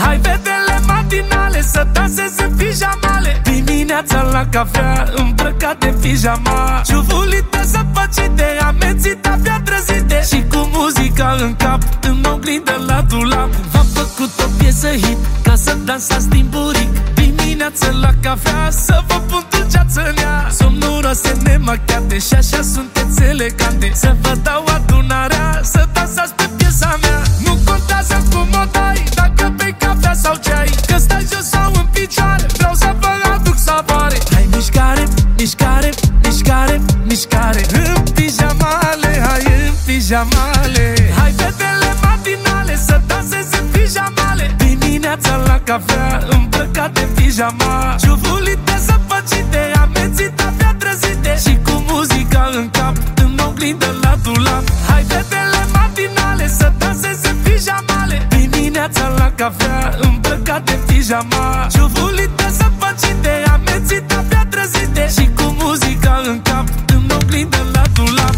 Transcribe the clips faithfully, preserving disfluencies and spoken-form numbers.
Hai fetele matinale să danseze în pijamale, dimineața la cafea îmbrăcat de pijama, ciuvulite zăpăcite, amețite, abia trezite, și cu muzica în cap, în oglindă la dulap. V-am făcut o piesă hit ca să dansați din buric, dimineața la cafea să vă pun dulceață în ea, somnuroase nemachiate și așa sunteți elegante, să vă dau adunarea să dansați pe piesa mea. Nu contează cum o dai, dacă bei cafea sau ceai, că stai jos sau în picioare, vreau să vă aduc savoare. Hai mișcare, mișcare, mișcare, mișcare, în pijamale, hai în pijamale. Hai fetele matinale să danseze în pijamale, dimineața la cafea îmbrăcat de pijama, ciuvulite zăpăcite, amețite, abia trezite, și cu muzica în cap, în oglindă la dulap. Hai fetele matinale să danseze în pijamale, dimineața la cafea îmbrăcat de pijama, ciuvulite zăpăcite, amețite, abia trezite, și cu muzica în cap, în oglindă la dulap.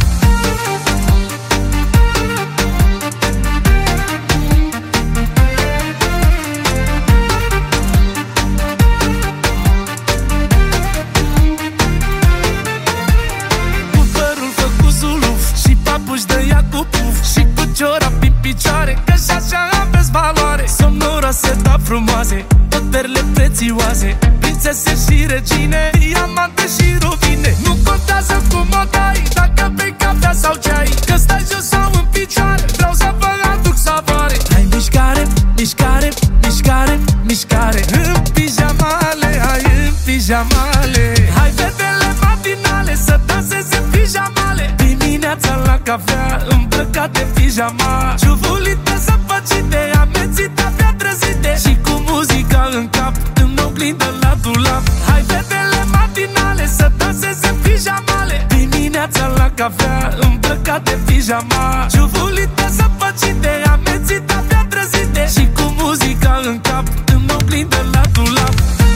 Papuși de ea cu puf și cu ciorap în picioare, că și așa aveți valoare. Somnoroase, da frumoase, tot perle prețioase, prințese și regine, diamante și rubine. Nu contează cum o dai, dacă bei cafea sau ceai, că stai jos sau în picioare, vreau să vă aduc savoare. Hai mișcare, mișcare, mișcare, mișcare, în pijamale, hai în pijamale. Hai fetele matinale să danseze în pijamale, dimineața la cafea îmbrăcat de pijama, ciuvulite zăpăcite, amețite, abia trezite, și cu muzica în cap, în oglindă la dulap. Hai fetele matinale să danseze în pijamale, dimineața la cafea îmbrăcat de pijama, ciuvulite zăpăcite, amețite, abia trezite, și cu muzica în cap, în oglindă la dulap.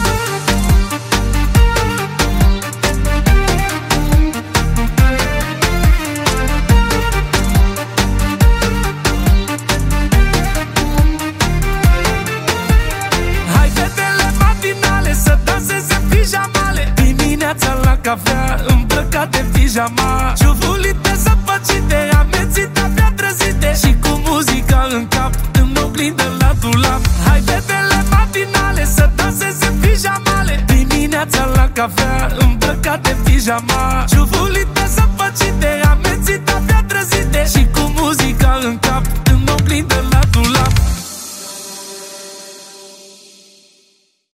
Să danseze în pijamale, dimineața la cafea îmbrăcat de pijama, ciuvulite zăpăcite, amețite, abia trezite, și cu muzica în cap, în oglindă la dulap. Hai fetele matinale să danseze în pijamale, dimineața la cafea îmbrăcat de pijama,